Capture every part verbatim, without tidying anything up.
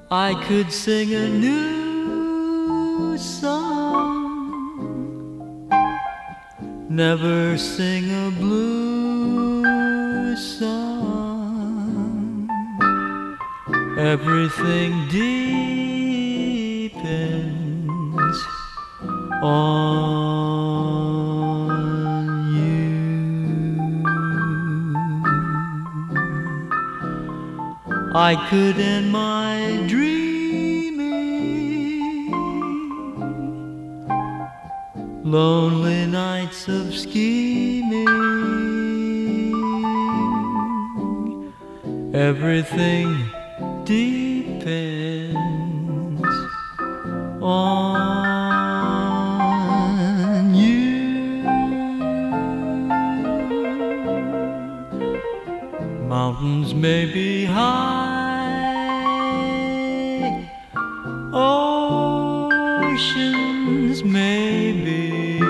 I could sing a new song, never sing a blue song. Everything depends on you. I could end my dreaming, lonely nights of scheming. Everything depends on you. Mountains may be high, oceans may be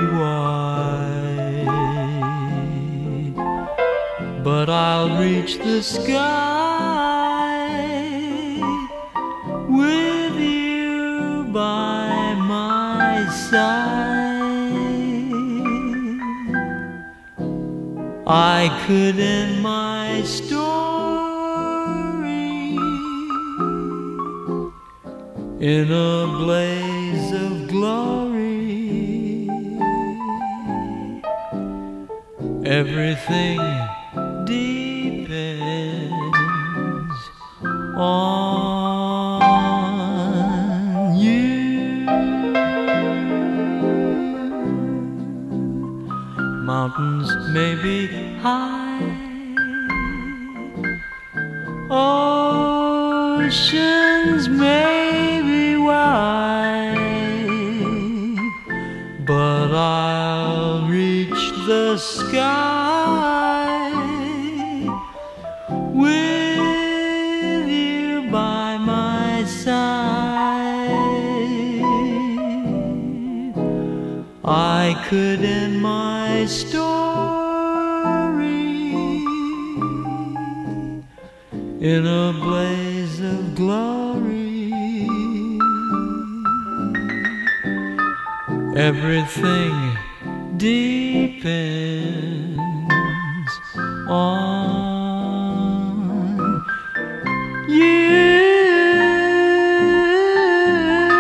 wide, but I'll reach the sky with you by my side. I could end my story in a blaze of glory. Everything depends on you. Mountains may be high, oceans may be wide, but I'll reach the sky with you by my side. I could end my story in a blaze of glory. Everything depends on you.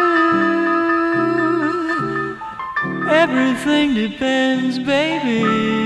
Everything depends, baby.